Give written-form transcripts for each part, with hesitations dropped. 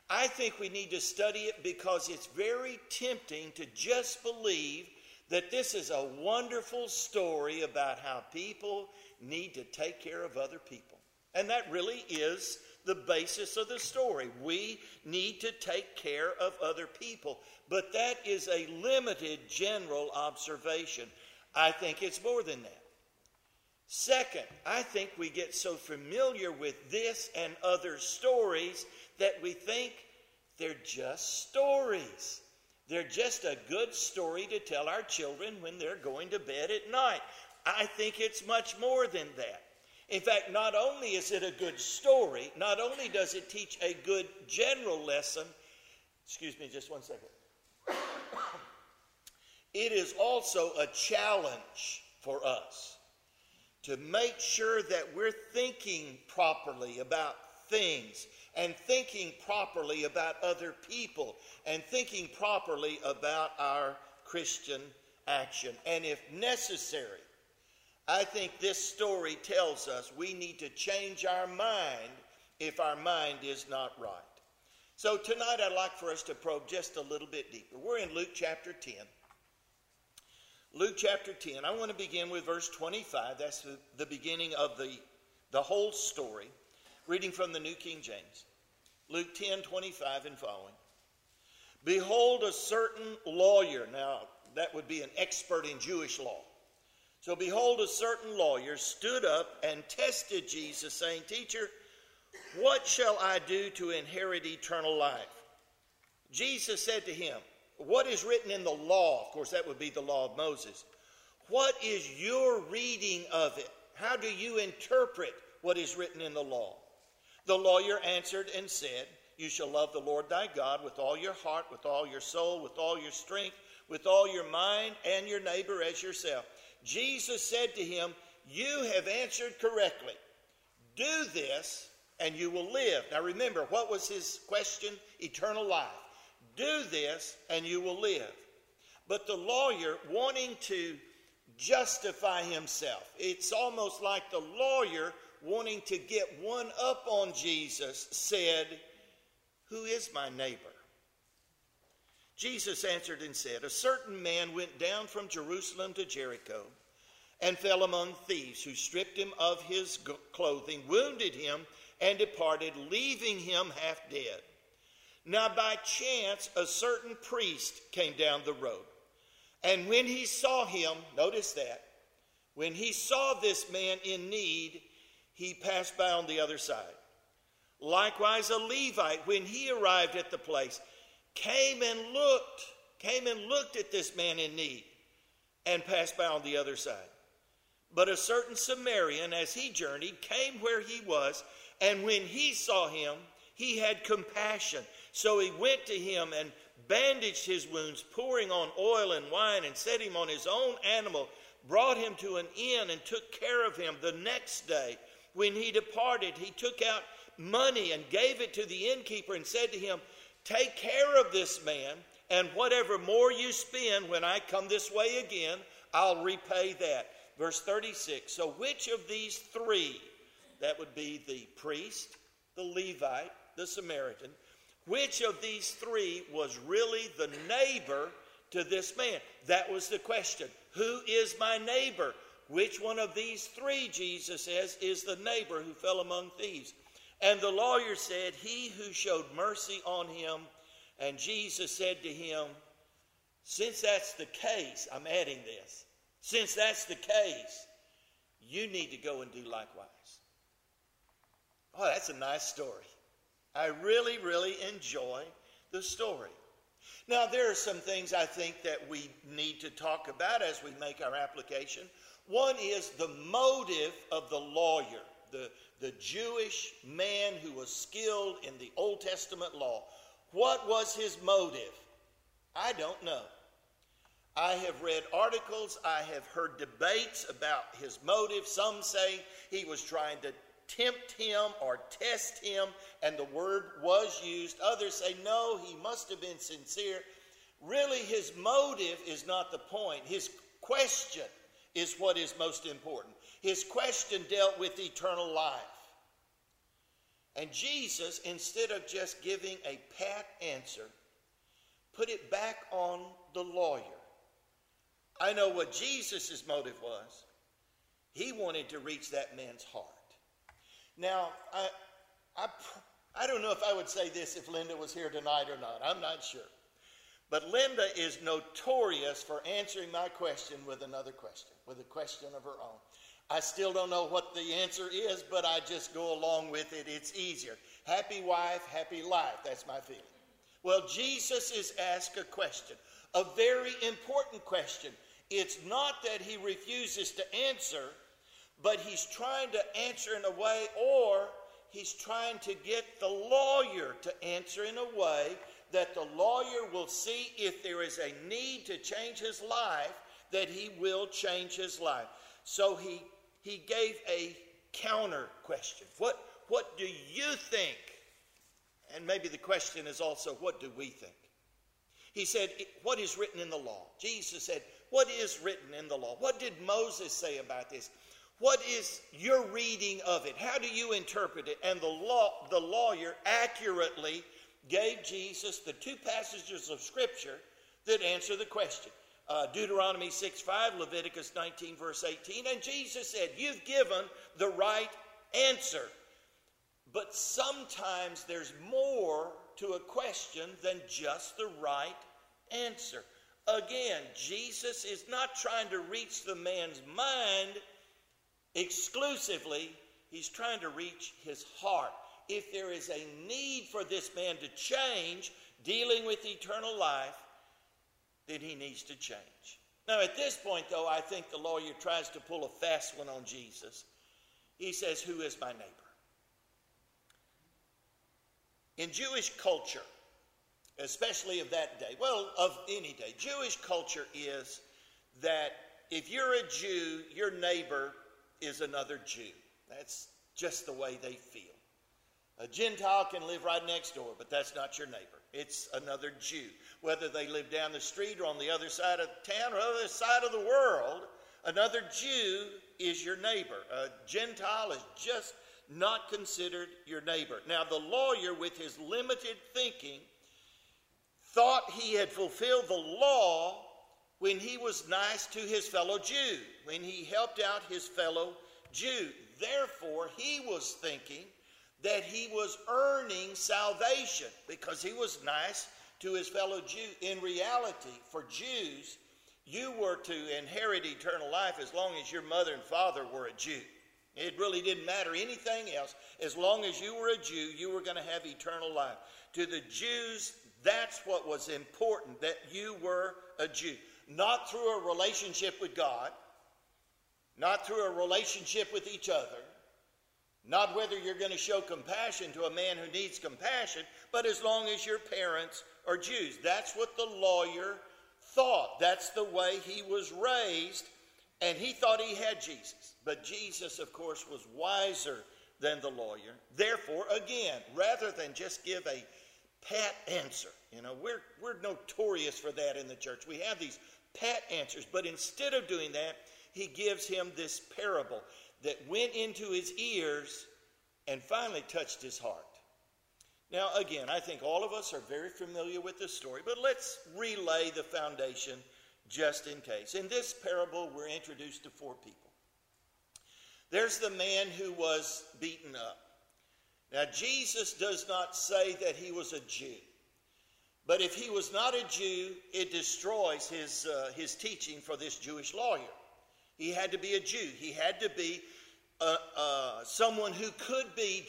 I think we need to study it because it's very tempting to just believe that this is a wonderful story about how people need to take care of other people. And that really is the basis of the story. We need to take care of other people. But that is a limited general observation. I think it's more than that. Second, I think we get so familiar with this and other stories that we think they're just stories. They're just a good story to tell our children when they're going to bed at night. I think it's much more than that. In fact, not only is it a good story, not only does it teach a good general lesson, excuse me just one second, it is also a challenge for us to make sure that we're thinking properly about things and thinking properly about other people and thinking properly about our Christian action. And if necessary, I think this story tells us we need to change our mind if our mind is not right. So tonight I'd like for us to probe just a little bit deeper. We're in Luke chapter 10. Luke chapter 10, I want to begin with verse 25. That's the beginning of the whole story. Reading from the New King James. Luke 10, 25 and following. Behold, a certain lawyer. Now, that would be an expert in Jewish law. So behold, a certain lawyer stood up and tested Jesus, saying, Teacher, what shall I do to inherit eternal life? Jesus said to him, what is written in the law? Of course, that would be the law of Moses. What is your reading of it? How do you interpret what is written in the law? The lawyer answered and said, You shall love the Lord thy God with all your heart, with all your soul, with all your strength, with all your mind, and your neighbor as yourself. Jesus said to him, You have answered correctly. Do this, and you will live. Now remember, what was his question? Eternal life. Do this, and you will live. But the lawyer, wanting to justify himself, it's almost like the lawyer wanting to get one up on Jesus, said, Who is my neighbor? Jesus answered and said, A certain man went down from Jerusalem to Jericho and fell among thieves, who stripped him of his clothing, wounded him, and departed, leaving him half dead. Now by chance a certain priest came down the road, and when he saw him, notice that, when he saw this man in need, he passed by on the other side. Likewise, a Levite, when he arrived at the place, came and looked at this man in need and passed by on the other side. But a certain Samaritan, as he journeyed, came where he was, and when he saw him, he had compassion. So he went to him and bandaged his wounds, pouring on oil and wine, and set him on his own animal, brought him to an inn, and took care of him. The next day, when he departed, he took out money and gave it to the innkeeper and said to him, Take care of this man, and whatever more you spend when I come this way again, I'll repay that. Verse 36, so which of these three, that would be the priest, the Levite, the Samaritan, which of these three was really the neighbor to this man? That was the question. Who is my neighbor? Which one of these three, Jesus says, is the neighbor who fell among thieves? And the lawyer said, He who showed mercy on him. And Jesus said to him, Since that's the case, I'm adding this. Since that's the case, you need to go and do likewise. Oh, that's a nice story. I really, really enjoy the story. Now, there are some things I think that we need to talk about as we make our application. One is the motive of the lawyer, the Jewish man who was skilled in the Old Testament law. What was his motive? I don't know. I have read articles, I have heard debates about his motive. Some say he was trying to tempt him or test him, and the word was used. Others say, no, he must have been sincere. Really, his motive is not the point. His question is what is most important. His question dealt with eternal life. And Jesus, instead of just giving a pat answer, put it back on the lawyer. I know what Jesus' motive was. He wanted to reach that man's heart. Now, I don't know if I would say this if Linda was here tonight or not. I'm not sure. But Linda is notorious for answering my question with another question, with a question of her own. I still don't know what the answer is, but I just go along with it. It's easier. Happy wife, happy life. That's my feeling. Well, Jesus is asked a question, a very important question. It's not that he refuses to answer, but he's trying to answer in a way, or he's trying to get the lawyer to answer in a way that the lawyer will see if there is a need to change his life, that he will change his life. So he gave a counter question. What do you think? And maybe the question is also, what do we think? He said, what is written in the law? Jesus said, what is written in the law? What did Moses say about this? What is your reading of it? How do you interpret it? And the lawyer accurately gave Jesus the two passages of Scripture that answer the question. Deuteronomy 6:5, Leviticus 19, verse 18. And Jesus said, you've given the right answer. But sometimes there's more to a question than just the right answer. Again, Jesus is not trying to reach the man's mind exclusively. He's trying to reach his heart. If there is a need for this man to change, dealing with eternal life, then he needs to change. Now, at this point, though, I think the lawyer tries to pull a fast one on Jesus. He says, who is my neighbor? In Jewish culture, especially of that day, well, of any day, Jewish culture is that if you're a Jew, your neighbor is another Jew. That's just the way they feel. A Gentile can live right next door, but that's not your neighbor. It's another Jew. Whether they live down the street or on the other side of town or other side of the world, another Jew is your neighbor. A Gentile is just not considered your neighbor. Now, the lawyer, with his limited thinking, thought he had fulfilled the law when he was nice to his fellow Jew, when he helped out his fellow Jew. Therefore, he was thinking that he was earning salvation because he was nice to his fellow Jew. In reality, for Jews, you were to inherit eternal life as long as your mother and father were a Jew. It really didn't matter anything else. As long as you were a Jew, you were going to have eternal life. To the Jews, that's what was important, that you were a Jew. Not through a relationship with God, not through a relationship with each other, not whether you're going to show compassion to a man who needs compassion, but as long as your parents are Jews. That's what the lawyer thought. That's the way he was raised, and he thought he had Jesus. But Jesus, of course, was wiser than the lawyer. Therefore, again, rather than just give a pat answer, we're notorious for that in the church. We have these pat answers, but instead of doing that, he gives him this parable that went into his ears and finally touched his heart. Now, again, I think all of us are very familiar with this story, but let's relay the foundation just in case. In this parable, we're introduced to four people. There's the man who was beaten up. Now, Jesus does not say that he was a Jew. But if he was not a Jew, it destroys his teaching for this Jewish lawyer. He had to be a Jew. He had to be someone who could be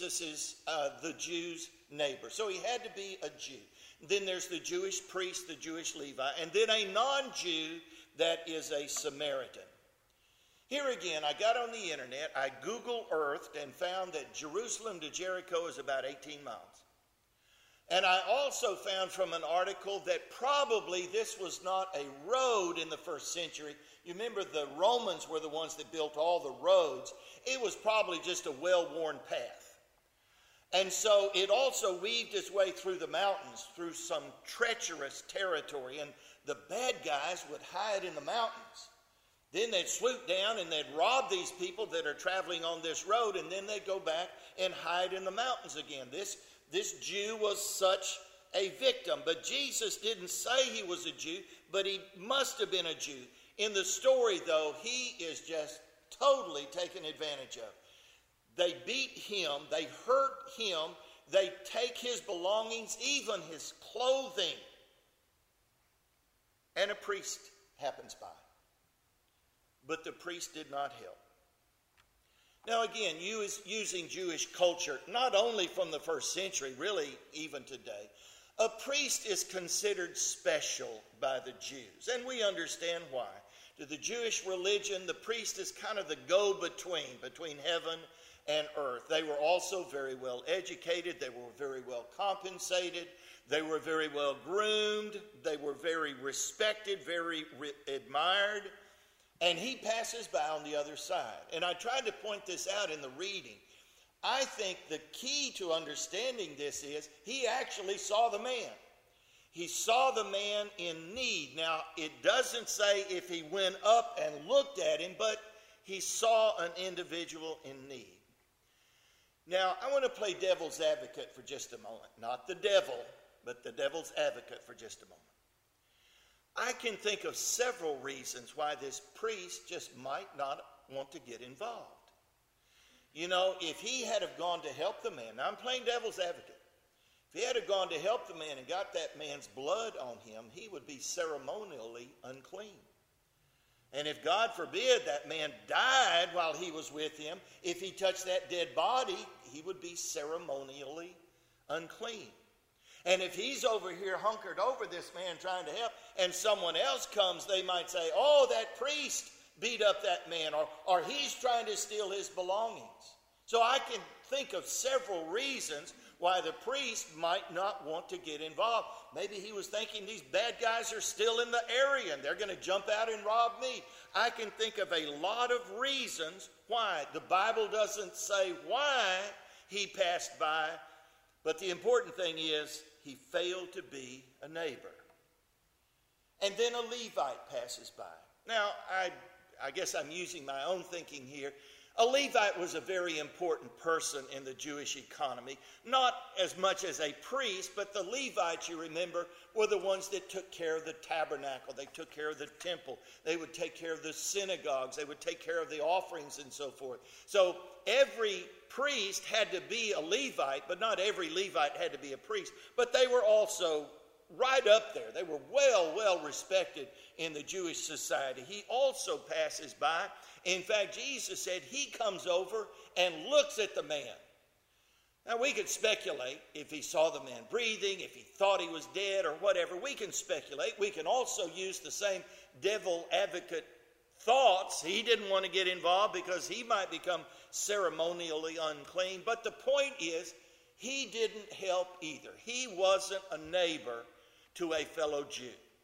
the Jew's neighbor. So he had to be a Jew. Then there's the Jewish priest, the Jewish Levi, and then a non-Jew that is a Samaritan. Here again, I got on the internet, I Google Earthed and found that Jerusalem to Jericho is about 18 miles. And I also found from an article that probably this was not a road in the first century. You remember the Romans were the ones that built all the roads. It was probably just a well-worn path. And so it also weaved its way through the mountains, through some treacherous territory. And the bad guys would hide in the mountains. Then they'd swoop down and they'd rob these people that are traveling on this road, and then they'd go back and hide in the mountains again. This Jew was such a victim. But Jesus didn't say he was a Jew, but he must have been a Jew. In the story, though, he is just totally taken advantage of. They beat him, they hurt him, they take his belongings, even his clothing. And a priest happens by. But the priest did not help. Now again, using Jewish culture, not only from the first century, really even today, a priest is considered special by the Jews. And we understand why. To the Jewish religion, the priest is kind of the between heaven and earth. They were also very well educated. They were very well compensated. They were very well groomed. They were very respected, very admired. And he passes by on the other side. And I tried to point this out in the reading. I think the key to understanding this is he actually saw the man. He saw the man in need. Now, it doesn't say if he went up and looked at him, but he saw an individual in need. Now, I want to play devil's advocate for just a moment. Not the devil, but the devil's advocate for just a moment. I can think of several reasons why this priest just might not want to get involved. You know, if he had have gone to help the man, now I'm playing devil's advocate. If he had have gone to help the man and got that man's blood on him, he would be ceremonially unclean. And if, God forbid, that man died while he was with him, if he touched that dead body, he would be ceremonially unclean. And if he's over here hunkered over this man trying to help, and someone else comes, they might say, oh, that priest beat up that man, or he's trying to steal his belongings. So I can think of several reasons why the priest might not want to get involved. Maybe he was thinking these bad guys are still in the area and they're going to jump out and rob me. I can think of a lot of reasons why. The Bible doesn't say why he passed by, but the important thing is he failed to be a neighbor. And then a Levite passes by. Now, I guess I'm using my own thinking here. A Levite was a very important person in the Jewish economy. Not as much as a priest, but the Levites, you remember, were the ones that took care of the tabernacle. They took care of the temple. They would take care of the synagogues. They would take care of the offerings and so forth. So every priest had to be a Levite, but not every Levite had to be a priest. But they were also right up there. They were well respected in the Jewish society. He also passes by. In fact, Jesus said he comes over and looks at the man. Now, we could speculate if he saw the man breathing, if he thought he was dead or whatever. We can speculate. We can also use the same devil advocate thoughts. He didn't want to get involved because he might become ceremonially unclean. But the point is, he didn't help either. He wasn't a neighbor to a fellow Jew.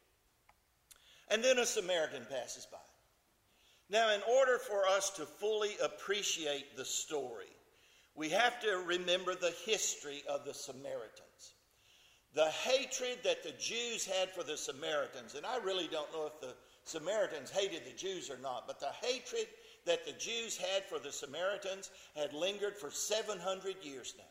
And then a Samaritan passes by. Now, in order for us to fully appreciate the story, we have to remember the history of the Samaritans. The hatred that the Jews had for the Samaritans, and I really don't know if the Samaritans hated the Jews or not, but the hatred that the Jews had for the Samaritans had lingered for 700 years now.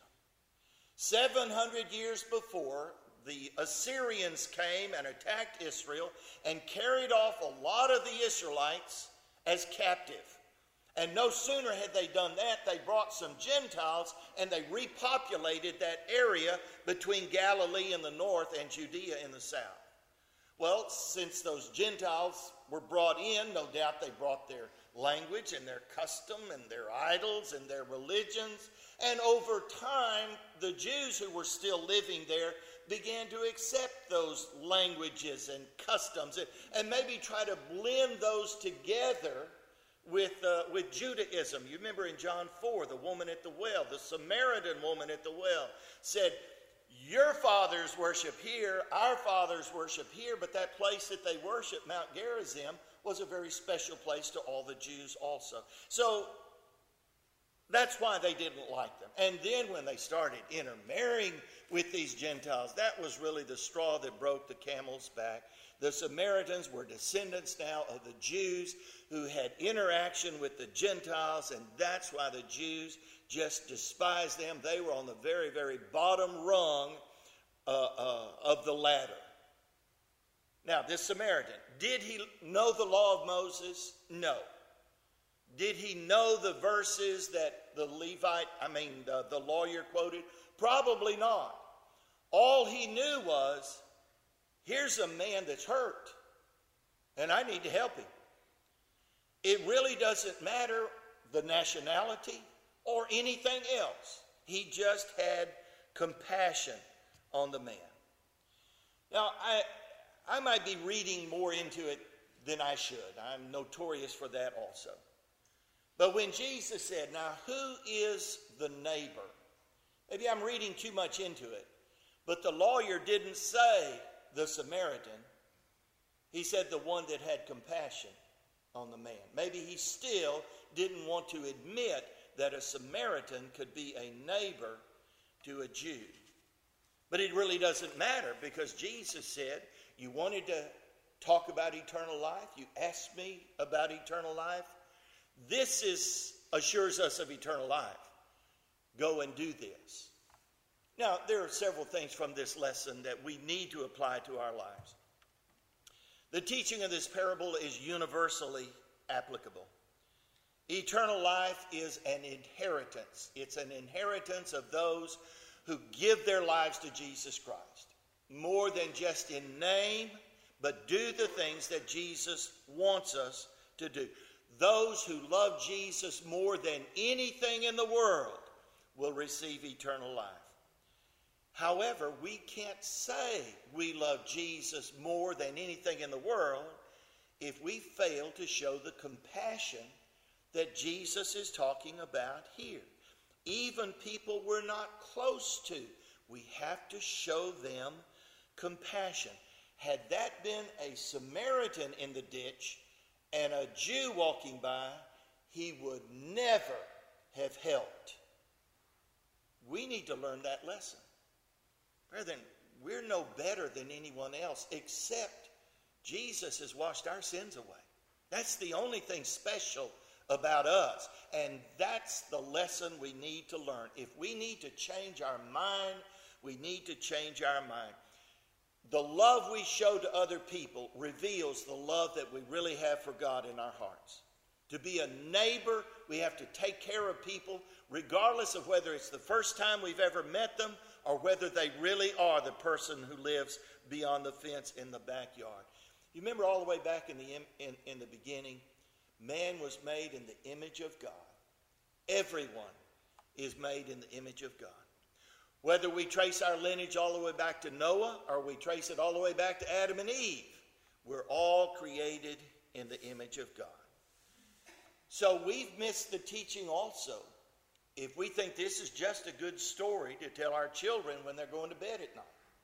700 years before, the Assyrians came and attacked Israel and carried off a lot of the Israelites as captive. And no sooner had they done that, they brought some Gentiles and they repopulated that area between Galilee in the north and Judea in the south. Well, since those Gentiles were brought in, no doubt they brought their language and their custom and their idols and their religions. And over time, the Jews who were still living there began to accept those languages and customs and maybe try to blend those together with Judaism. You remember in John 4, the woman at the well, the Samaritan woman at the well said, your fathers worship here, our fathers worship here, but that place that they worship, Mount Gerizim, was a very special place to all the Jews also. So That's why they didn't like them. And then when they started intermarrying with these Gentiles, that was really the straw that broke the camel's back. The Samaritans were descendants now of the Jews who had interaction with the Gentiles, and that's why the Jews just despised them. They were on the very, very bottom rung of the ladder. Now, this Samaritan, did he know the law of Moses? No. Did he know the verses that the lawyer quoted? Probably not. All he knew was, here's a man that's hurt, and I need to help him. It really doesn't matter the nationality or anything else. He just had compassion on the man. Now, I might be reading more into it than I should. I'm notorious for that also. But when Jesus said, now who is the neighbor? Maybe I'm reading too much into it. But the lawyer didn't say the Samaritan. He said the one that had compassion on the man. Maybe he still didn't want to admit that a Samaritan could be a neighbor to a Jew. But it really doesn't matter, because Jesus said, you wanted to talk about eternal life? You asked me about eternal life? This assures us of eternal life. Go and do this. Now, there are several things from this lesson that we need to apply to our lives. The teaching of this parable is universally applicable. Eternal life is an inheritance. It's an inheritance of those who give their lives to Jesus Christ. More than just in name, but do the things that Jesus wants us to do. Those who love Jesus more than anything in the world will receive eternal life. However, we can't say we love Jesus more than anything in the world if we fail to show the compassion that Jesus is talking about here. Even people we're not close to, we have to show them compassion. Had that been a Samaritan in the ditch and a Jew walking by, he would never have helped. We need to learn that lesson. Brethren, we're no better than anyone else, except Jesus has washed our sins away. That's the only thing special about us. And that's the lesson we need to learn. If we need to change our mind, we need to change our mind. The love we show to other people reveals the love that we really have for God in our hearts. To be a neighbor, we have to take care of people, regardless of whether it's the first time we've ever met them or whether they really are the person who lives beyond the fence in the backyard. You remember all the way back in the beginning, man was made in the image of God. Everyone is made in the image of God. Whether we trace our lineage all the way back to Noah or we trace it all the way back to Adam and Eve, we're all created in the image of God. So we've missed the teaching also if we think this is just a good story to tell our children when they're going to bed at night.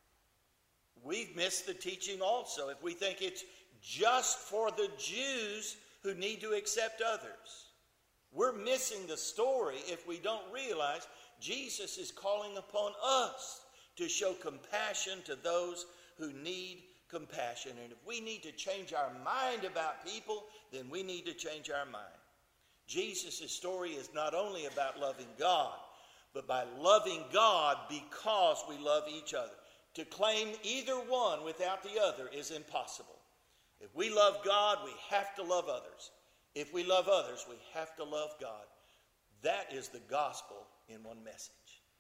We've missed the teaching also if we think it's just for the Jews who need to accept others. We're missing the story if we don't realize Jesus is calling upon us to show compassion to those who need compassion. And if we need to change our mind about people, then we need to change our mind. Jesus' story is not only about loving God, but by loving God because we love each other. To claim either one without the other is impossible. If we love God, we have to love others. If we love others, we have to love God. That is the gospel in one message.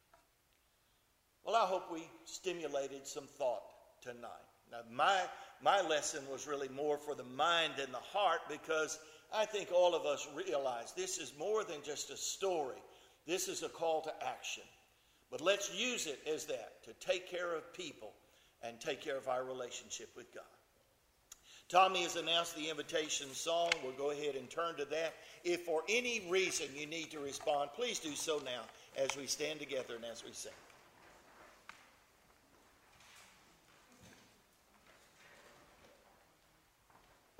Well, I hope we stimulated some thought tonight. Now, my lesson was really more for the mind than the heart, because I think all of us realize this is more than just a story. This is a call to action. But let's use it as that, to take care of people and take care of our relationship with God. Tommy has announced the invitation song. We'll go ahead and turn to that. If for any reason you need to respond, please do so now as we stand together and as we sing.